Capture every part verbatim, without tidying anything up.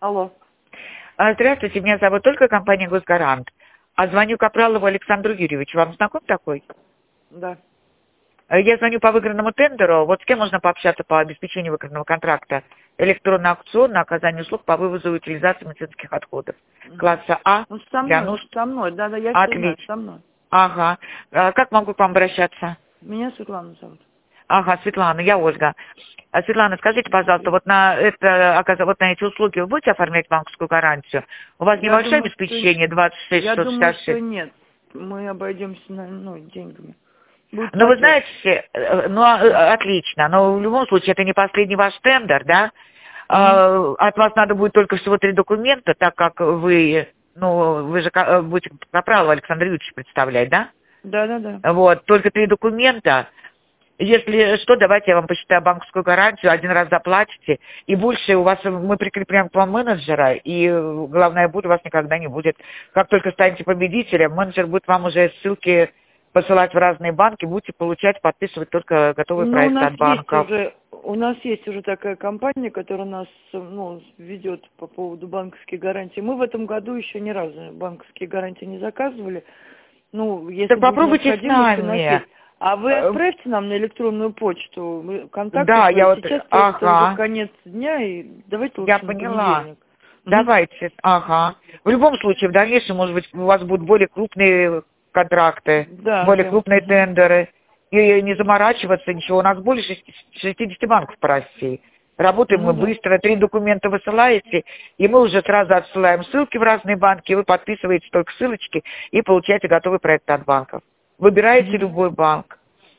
Алло. А, Здравствуйте, меня зовут Ольга, компания «Госгарант». А звоню Капралову Александру Юрьевичу. Вам знаком такой? Да. А, Я звоню по выигранному тендеру. Вот с кем можно пообщаться по обеспечению выигранного контракта? Электронный аукцион на оказание услуг по вывозу и утилизации медицинских отходов. Класса А Ну, со для мной, нужд. со мной, да, да, я все знаю, Отлично. со мной. Ага. А, Как могу к вам обращаться? Меня Светлана зовут. Ага, Светлана, я Ольга. А, Светлана, скажите, пожалуйста, вот на это, оказ- вот на эти услуги вы будете оформлять банковскую гарантию? У вас Я небольшое думаю, обеспечение что... двадцать шесть Я шестьсот думаю, шестьдесят что шесть. нет. Мы обойдемся, на, ну, деньгами. Будет Ну, вы платеж. знаете, э, ну, а- отлично, но в любом случае это не последний ваш тендер, да? Мгм. А, От вас надо будет только всего три документа, так как вы, ну, вы же ка- будете Капралова Александра Юрьевича представлять, да? Да, да, да. Вот, только три документа. Если что, давайте я вам посчитаю банковскую гарантию, один раз заплатите, и больше у вас, мы прикрепляем к вам менеджера, и э, главное, будет у вас никогда не будет. Как только станете победителем, менеджер будет вам уже ссылки посылать в разные банки, будете получать, подписывать только готовые Ну, у проекты нас от есть банков. уже, у нас есть уже такая компания, которая нас, ну, ведет по поводу банковских гарантий. Мы в этом году еще ни разу банковские гарантии не заказывали. Ну, если Так будет попробуйте с необходимость, у нас нами. есть. А вы Э, отправьте нам на электронную почту мы- контакты Да, свои. я вот, Сейчас просто уже ага, конец дня, и давайте я лучше на поняла. понедельник. Мгм. Давайте, ага. В любом случае, в дальнейшем, может быть, у вас будут более крупные контракты, Да, более да. крупные Мгм. тендеры. И не заморачиваться, ничего. У нас более шестидесяти банков по России. Работаем мы Ну да. быстро, три документа высылаете, и мы уже сразу отсылаем ссылки в разные банки, вы подписываете только ссылочки и получаете готовый проект от банков. Выбираете Мгм. любой банк,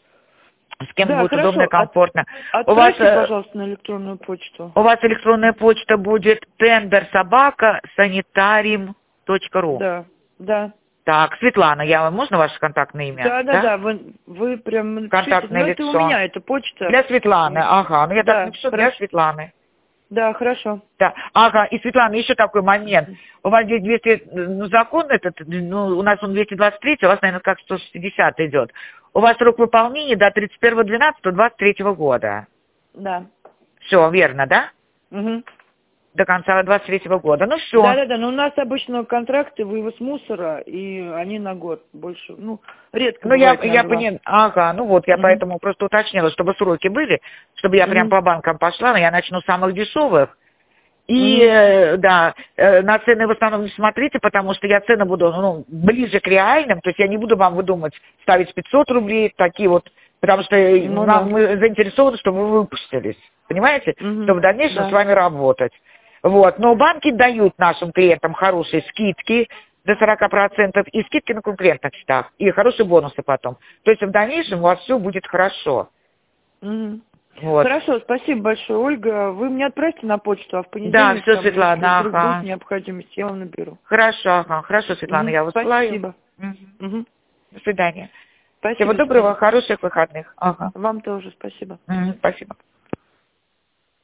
с кем Да, будет удобно и хорошо. От- комфортно. У вас, отправьте, э, пожалуйста, на электронную почту. у вас электронная почта будет тендер собака санитарим точка ру. Да, да. Так, Светлана, я можно ваше контактное имя, Да, да, да? да, вы, вы прям напишите. Контактное Ну, это у лицо. меня, это почта. Для Светланы, И- ага. Ну я так Да, напишу, для хорошо. Светланы. Да, хорошо. Да, ага, и Светлана, еще такой момент. У вас здесь двести, ну закон этот, ну у нас он двести двадцать три, у вас, наверное, как сто шестьдесят идет. У вас срок выполнения до тридцать первого двенадцатого двадцать третьего года. Да. Все, верно, да? Угу. До конца двадцать третьего года. Ну Да, все. да, да, но у нас обычно контракты вывоз мусора, и они на год больше, ну, редко Ну, я, бывает на я два. поняла, ага, ну вот, я Угу. поэтому просто уточнила, чтобы сроки были, чтобы я прям Угу. по банкам пошла, но я начну с самых дешевых. И, Угу. э, да, э, на цены в основном не смотрите, потому что я цены буду, ну, ближе к реальным, то есть я не буду вам выдумать ставить пятьсот рублей, такие вот, потому что э, Ну нам, да. мы заинтересованы, чтобы вы выпустились, понимаете, Угу. чтобы в дальнейшем с Да. вами работать. Вот, но банки дают нашим клиентам хорошие скидки до сорока процентов и скидки на конкурентных счетах, и хорошие бонусы потом. То есть в дальнейшем у вас все будет хорошо. Угу. Вот. Хорошо, спасибо большое, Ольга. Вы мне отправьте на почту, а в Да, понедельник, все, там, если Светлана, вдруг будет ага. необходимость, я вам наберу. Хорошо, ага. Хорошо, Светлана, Угу. я высылаю. Спасибо. Мгм. Угу. До свидания. Всего Спасибо, до доброго, свидания. хороших выходных. Ага. Вам тоже спасибо. Мгм, спасибо.